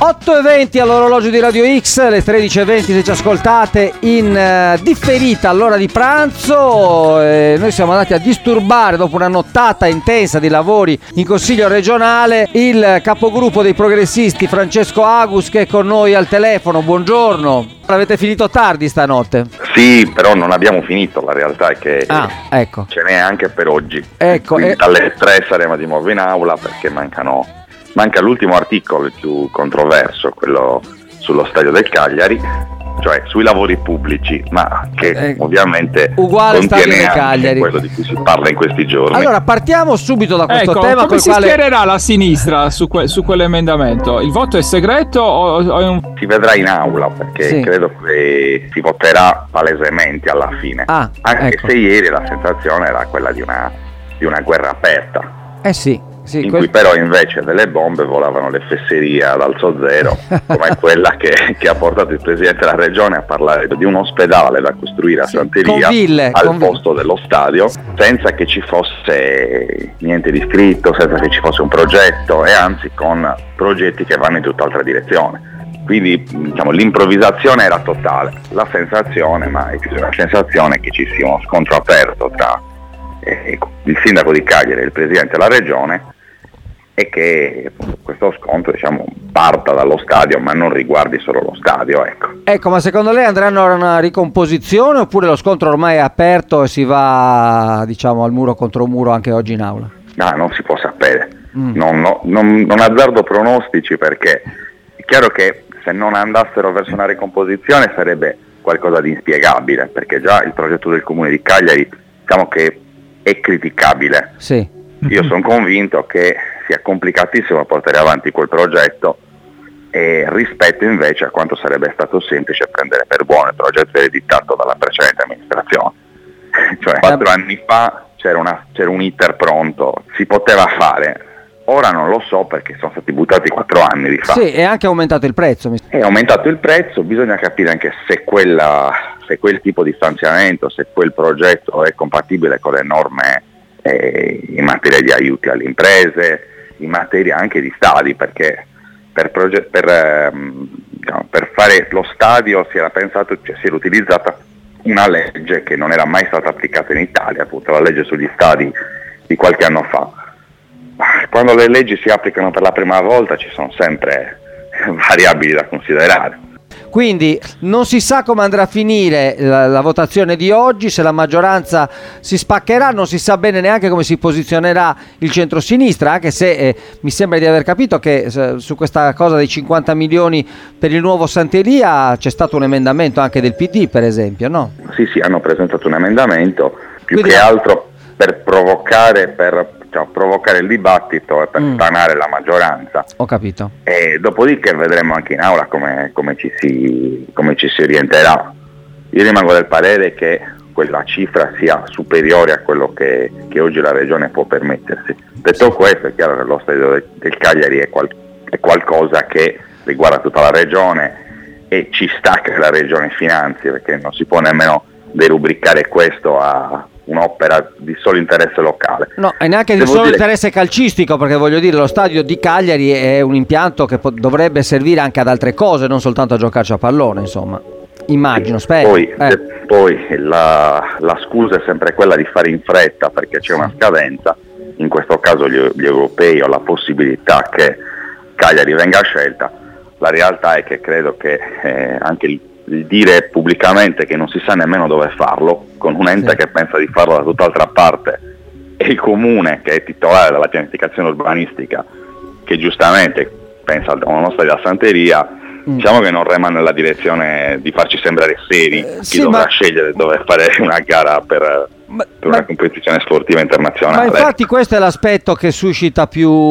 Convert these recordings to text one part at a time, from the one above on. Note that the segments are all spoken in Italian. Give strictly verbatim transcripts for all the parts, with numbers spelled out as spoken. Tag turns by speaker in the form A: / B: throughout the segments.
A: otto e venti all'orologio di Radio X, le tredici e venti se ci ascoltate in uh, differita all'ora di pranzo. Eh, noi siamo andati a disturbare, dopo una nottata intensa di lavori in Consiglio regionale, il capogruppo dei progressisti Francesco Agus, che è con noi al telefono. Buongiorno. Avete finito tardi stanotte?
B: Sì, però non abbiamo finito, la realtà è che
A: ah, ecco.
B: ce n'è anche per oggi.
A: Ecco,
B: Quindi
A: eh...
B: dalle tre saremo di nuovo in aula perché mancano manca l'ultimo articolo, il più controverso, quello sullo stadio del Cagliari, cioè sui lavori pubblici, ma che eh, ovviamente
A: uguale
B: contiene
A: stadio del
B: anche
A: Cagliari,
B: quello di cui si parla in questi giorni.
A: Allora partiamo subito da questo
C: ecco,
A: tema.
C: Come si
A: quale...
C: schiererà la sinistra su, que- su quell'emendamento? Il voto è segreto o, o è un...
B: Si vedrà in aula, perché sì. credo che si voterà palesemente alla fine,
A: ah,
B: anche
A: ecco.
B: se ieri la sensazione era quella di una, di una guerra aperta.
A: Eh sì. Sì,
B: in
A: quel...
B: cui però invece delle bombe volavano le fesserie ad alzo zero, come quella che, che ha portato il Presidente della Regione a parlare di un ospedale da costruire a
A: sì,
B: Santeria
A: ville,
B: al posto dello stadio, senza che ci fosse niente di scritto, senza che ci fosse un progetto, e anzi con progetti che vanno in tutt'altra direzione. Quindi diciamo, l'improvvisazione era totale. La sensazione, ma è più una sensazione, che ci sia uno scontro aperto tra eh, il sindaco di Cagliari e il Presidente della Regione, e che questo scontro diciamo parta dallo stadio ma non riguardi solo lo stadio, ecco.
A: Ecco, ma secondo lei andranno a una ricomposizione oppure lo scontro ormai è aperto e si va diciamo al muro contro muro anche oggi in aula?
B: No, non si può sapere,
A: mm.
B: non, no, non, non azzardo pronostici, perché è chiaro che se non andassero verso una ricomposizione sarebbe qualcosa di inspiegabile, perché già il progetto del Comune di Cagliari diciamo che è criticabile.
A: Sì.
B: Io sono convinto che sia complicatissimo portare avanti quel progetto, e rispetto invece a quanto sarebbe stato semplice prendere per buono il progetto ereditato dalla precedente amministrazione. Cioè quattro eh. anni fa c'era, una, c'era un iter pronto, si poteva fare. Ora non lo so, perché sono stati buttati quattro anni di fa.
A: Sì, è anche aumentato il prezzo.
B: È aumentato il prezzo, bisogna capire anche se, quella, se quel tipo di stanziamento, se quel progetto è compatibile con le norme eh, in materia di aiuti alle imprese, in materia anche di stadi, perché per, proge- per, ehm, diciamo, per fare lo stadio si era pensato, cioè si era utilizzata una legge che non era mai stata applicata in Italia, appunto la legge sugli stadi di qualche anno fa. Quando le leggi si applicano per la prima volta ci sono sempre variabili da considerare.
A: Quindi non si sa come andrà a finire la, la votazione di oggi, se la maggioranza si spaccherà, non si sa bene neanche come si posizionerà il centrosinistra, anche se eh, mi sembra di aver capito che eh, su questa cosa dei cinquanta milioni per il nuovo Santeria c'è stato un emendamento anche del P D, per esempio, no?
B: Sì, sì, hanno presentato un emendamento, più
A: Quindi,
B: che altro per provocare, per cioè, provocare il dibattito e per mm. stanare la maggioranza.
A: Ho capito.
B: E dopodiché vedremo anche in aula come, come, ci si, come ci si orienterà. Io rimango del parere che quella cifra sia superiore a quello che, che oggi la Regione può permettersi. Detto sì. questo, è chiaro che lo stadio del, del Cagliari è, qual, è qualcosa che riguarda tutta la Regione, e ci sta che la Regione finanzi, perché non si può nemmeno derubricare questo a un'opera di solo interesse locale.
A: No, e neanche di solo interesse calcistico, perché voglio dire, lo stadio di Cagliari è un impianto che po- dovrebbe servire anche ad altre cose, non soltanto a giocarci a pallone, insomma. Immagino, sì, spero.
B: Poi,
A: eh.
B: poi la, la scusa è sempre quella di fare in fretta, perché c'è una scadenza. In questo caso gli, gli europei ho la possibilità che Cagliari venga scelta. La realtà è che credo che eh, anche il il dire pubblicamente che non si sa nemmeno dove farlo, con un ente sì. che pensa di farlo da tutt'altra parte, e il comune che è titolare della pianificazione urbanistica che giustamente pensa a una nostra Santeria, mm. diciamo che non rema nella direzione di farci sembrare seri eh, chi sì, dovrà ma... scegliere dove fare una gara per, ma, per una ma... competizione sportiva internazionale.
A: Ma infatti questo è l'aspetto che suscita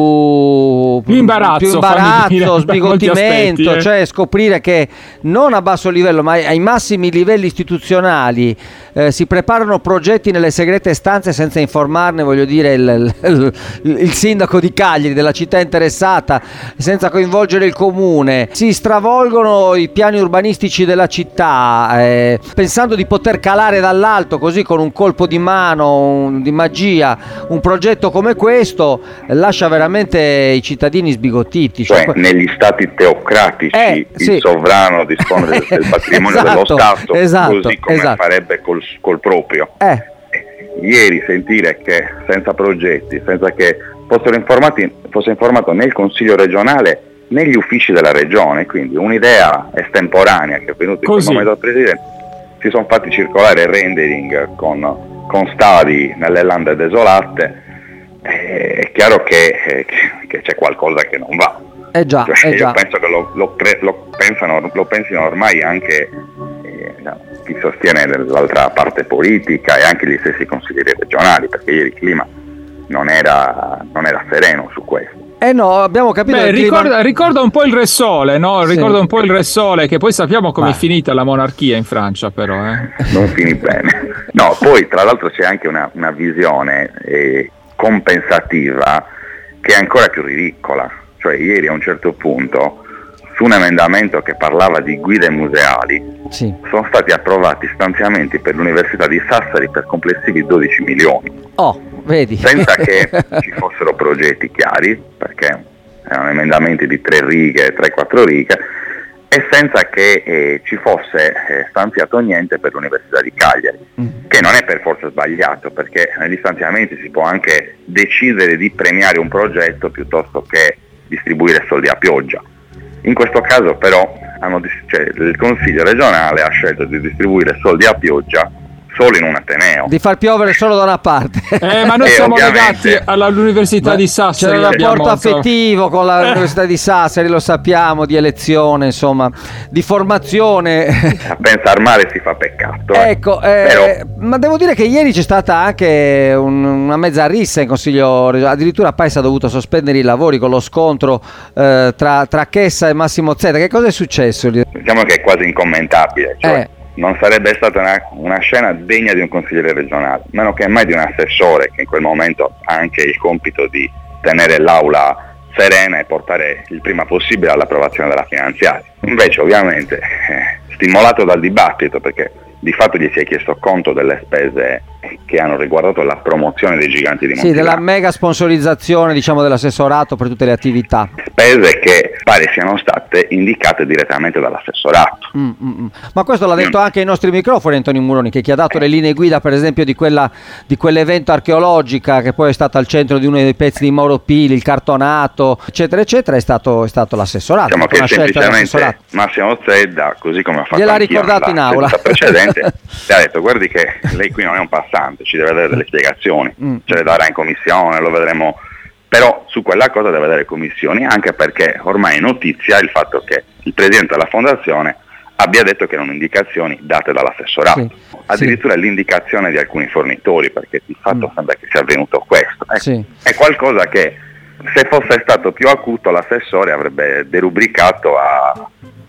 A: più,
C: più imbarazzo,
A: più imbarazzo sbigottimento,
C: aspetti, eh.
A: cioè scoprire che non a basso livello ma ai massimi livelli istituzionali eh, si preparano progetti nelle segrete stanze senza informarne, voglio dire, il, il, il sindaco di Cagliari, della città interessata, senza coinvolgere il comune, si stravolgono i piani urbanistici della città eh, pensando di poter calare dall'alto così con un colpo di di mano, un, di magia, un progetto come questo lascia veramente i cittadini sbigottiti.
B: Cioè,
A: cioè
B: negli stati teocratici
A: eh,
B: il
A: sì.
B: sovrano dispone del, del patrimonio
A: esatto,
B: dello Stato,
A: esatto,
B: così come
A: esatto.
B: farebbe col, col proprio.
A: Eh.
B: Ieri sentire che senza progetti, senza che fossero informati, fosse informato né il Consiglio regionale né gli uffici della regione, quindi un'idea estemporanea che è venuta in quel momento dal Presidente, si sono fatti circolare rendering con, con stadi nelle lande desolate, eh, è chiaro che, eh, che, che c'è qualcosa che non va.
A: Eh già,
B: cioè,
A: eh
B: io
A: già.
B: penso che lo, lo, lo, pensano, lo pensino ormai anche eh, chi sostiene l'altra parte politica e anche gli stessi consiglieri regionali, perché ieri il clima non era, non era sereno su questo.
A: Eh no, abbiamo capito.
C: Beh,
A: il clima...
C: ricorda, ricorda un po' il Re Sole, no?
A: Sì.
C: Ricorda un po' il Re Sole, che poi sappiamo come
A: Ma...
C: è finita la monarchia in Francia, però. Eh.
B: Non finì bene. No, poi tra l'altro c'è anche una, una visione eh, compensativa che è ancora più ridicola. Cioè ieri a un certo punto, su un emendamento che parlava di guide museali,
A: sì.
B: sono stati approvati stanziamenti per l'Università di Sassari per complessivi dodici milioni.
A: Oh, vedi.
B: Senza che ci fossero progetti chiari, perché erano emendamenti di tre righe, tre quattro righe, e senza che eh, ci fosse eh, stanziato niente per l'Università di Cagliari, mm. che non è per forza sbagliato, perché negli stanziamenti si può anche decidere di premiare un progetto piuttosto che distribuire soldi a pioggia. In questo caso però hanno, cioè, il Consiglio regionale ha scelto di distribuire soldi a pioggia solo in un ateneo,
A: di far piovere solo da una parte.
C: Eh, ma noi
B: e
C: siamo
B: ovviamente...
C: legati all'Università
A: ma
C: di Sassari.
A: c'è un rapporto
C: abbiamo,
A: affettivo con l'Università di Sassari, lo sappiamo, di elezione, insomma, di formazione.
B: A pensar male si fa peccato. Eh.
A: Ecco, eh,
B: Però...
A: ma devo dire che ieri c'è stata anche un, una mezza rissa in Consiglio regionale, addirittura Paese ha dovuto sospendere i lavori con lo scontro eh, tra, tra Chessa e Massimo Zeta. Che cosa è successo?
B: Diciamo che è quasi incommentabile, cioè
A: Eh.
B: non sarebbe stata una, una scena degna di un consigliere regionale, meno che mai di un assessore che in quel momento ha anche il compito di tenere l'aula serena e portare il prima possibile all'approvazione della finanziaria. Invece ovviamente eh, stimolato dal dibattito, perché di fatto gli si è chiesto conto delle spese che hanno riguardato la promozione dei giganti di Montigrano.
A: Sì, della mega sponsorizzazione, diciamo, dell'assessorato per tutte le attività.
B: Spese che pare siano state indicate direttamente dall'assessorato.
A: Mm, mm, mm. Ma questo l'ha detto mm. anche ai nostri microfoni Antonio Muroni, che chi ha dato le linee guida per esempio di quella di quell'evento archeologica che poi è stato al centro di uno dei pezzi di Mauro Pili, il cartonato, eccetera eccetera, è stato, è stato l'assessorato.
B: Diciamo che semplicemente Massimo Zedda, così come ha fatto
A: gliel'ha
B: anch'io
A: ricordato in aula
B: precedente, le ha detto: guardi che lei qui non è un passante, ci deve dare delle spiegazioni, mm. ce le darà in commissione, lo vedremo, però su quella cosa deve dare commissioni, anche perché ormai è notizia il fatto che il presidente della fondazione abbia detto che erano indicazioni date dall'assessorato, sì. addirittura sì. l'indicazione di alcuni fornitori, perché di fatto mm. sembra che sia avvenuto questo. Ecco, sì. È qualcosa che se fosse stato più acuto l'assessore avrebbe derubricato a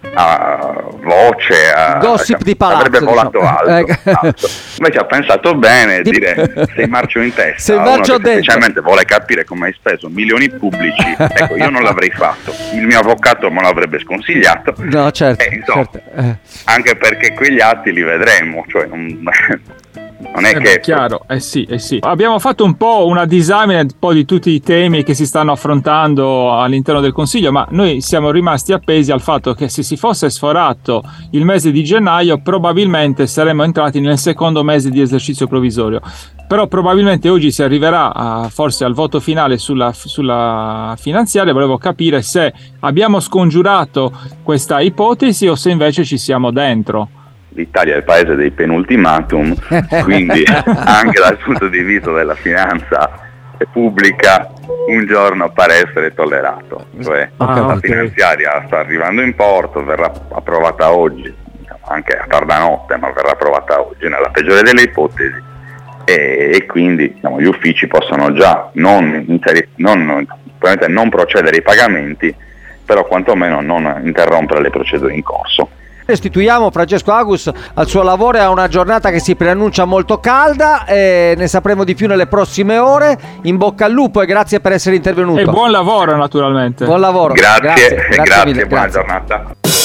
B: a voce, a,
A: gossip
B: cioè,
A: di palazzo,
B: avrebbe volato
A: diciamo.
B: alto, alto. Invece ha pensato bene di dire: sei marcio in testa,
A: sei
B: uno
A: marcio
B: che semplicemente vuole capire come hai speso milioni pubblici. Ecco, io non l'avrei fatto, il mio avvocato me l'avrebbe sconsigliato,
A: no, certo,
B: eh, insomma,
A: certo. Eh.
B: anche perché quegli atti li vedremo, cioè non... Non è
C: eh
B: che
C: beh, chiaro, eh sì, eh sì. Abbiamo fatto un po' una disamina un po' di tutti i temi che si stanno affrontando all'interno del Consiglio, ma noi siamo rimasti appesi al fatto che se si fosse sforato il mese di gennaio probabilmente saremmo entrati nel secondo mese di esercizio provvisorio. Però probabilmente oggi si arriverà a, forse al voto finale sulla, sulla finanziaria. Volevo capire se abbiamo scongiurato questa ipotesi o se invece ci siamo dentro.
B: L'Italia è il paese dei penultimatum, quindi anche dal punto di vista della finanza pubblica un giorno pare essere tollerato, cioè
A: ah,
B: la
A: okay.
B: finanziaria sta arrivando in porto, verrà approvata oggi, anche a tarda notte, ma verrà approvata oggi nella peggiore delle ipotesi, e, e quindi diciamo, gli uffici possono già non, inseri- non, non procedere ai pagamenti, però quantomeno non interrompere le procedure in corso.
A: Restituiamo Francesco Agus al suo lavoro e a una giornata che si preannuncia molto calda, e ne sapremo di più nelle prossime ore. In bocca al lupo e grazie per essere intervenuto.
C: E buon lavoro naturalmente.
A: Buon lavoro.
B: Grazie,
A: grazie,
B: grazie,
A: grazie,
B: grazie
A: mille,
B: buona
A: grazie.
B: giornata.